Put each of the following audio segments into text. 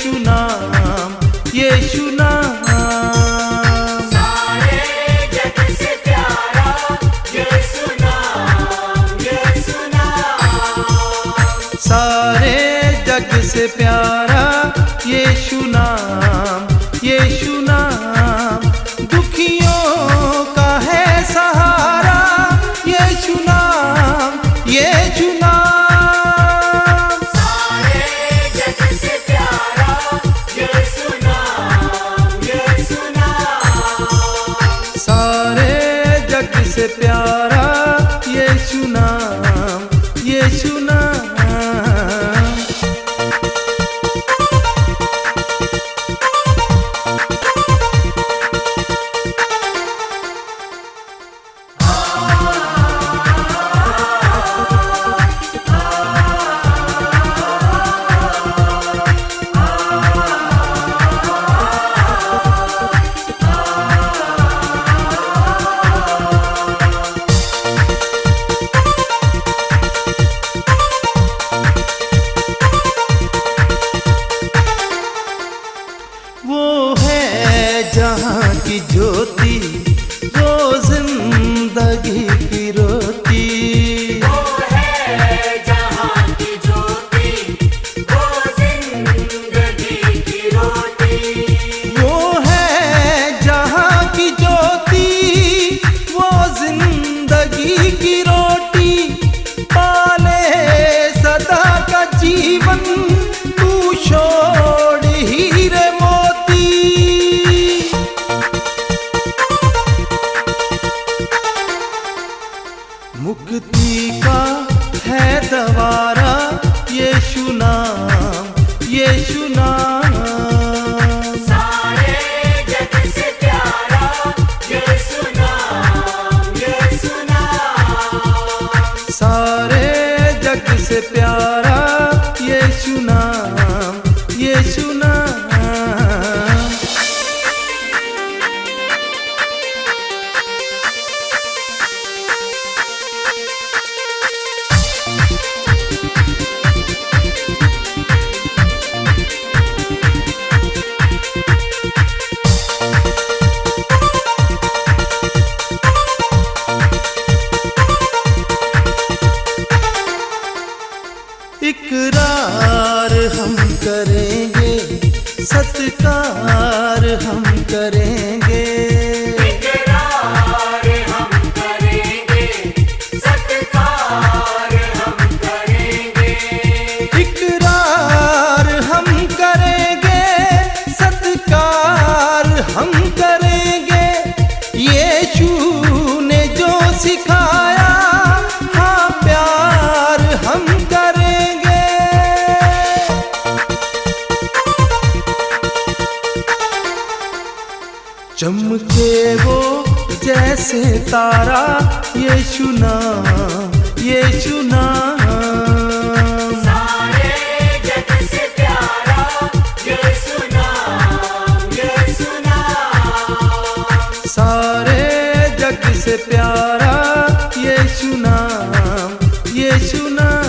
यीशु नाम, यीशु नाम। सारे जग से प्यारा यीशु नाम, यीशु नाम। सारे जग से प्यारा यीशु नाम, यीशु नाम। दुखियों का है सहारा यीशु नाम, यीशु नाम। सारे जग से प्यारा यीशु नाम, यीशु नाम। सारे जग से प्यारा यीशु नाम, यीशु नाम। वो है जहाँ की ज्योति, वो जिंदगी की रोटी। वो है जहाँ की ज्योति, वो जिंदगी की रोटी। वो है जहाँ की ज्योति, वो जिंदगी की रोटी। पाले सदा का जीवन तू छोड़ हीरे मोती। मुक्ति का है द्वारा यीशु नाम, यीशु नाम। सारे जग से प्यारा यीशु नाम, यीशु नाम। सारे जग से प्यारा यीशु नाम, यीशु नाम। इकरार हम करेंगे, सत्कार हम करेंगे। इकरार हम करेंगे, सत्कार हम करेंगे। इकरार हम करेंगे, सत्कार हम करेंगे। यीशु ने जो सिखाया, हाँ प्यार हम करेंगे। चमके वो जैसे तारा यीशु नाम, यीशु नाम। सारे जग से प्यारा यीशु नाम, यीशु नाम। सारे जग से प्यारा यीशु नाम, यीशु नाम।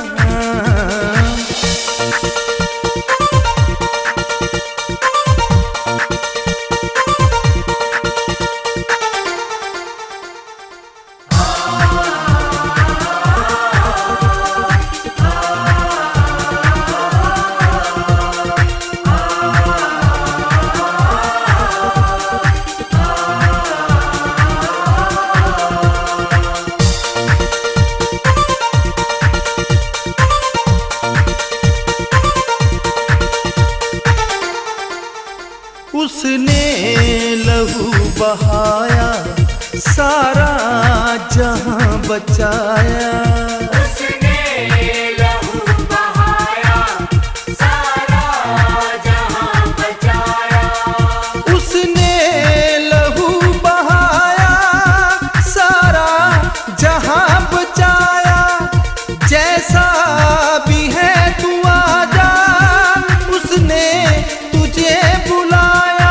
उसने लहू बहाया, सारा जहां बचाया। उसने लहू बहाया, सारा जहां बचाया। उसने लहू बहाया, सारा जहां बचाया। जैसा भी है तू आजा, उसने तुझे बुलाया।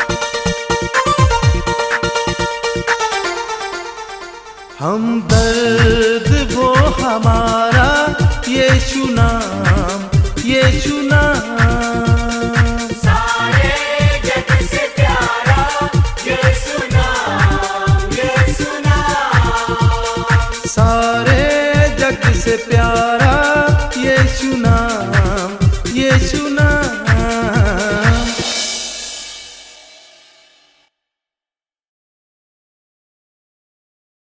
हम दर हाँ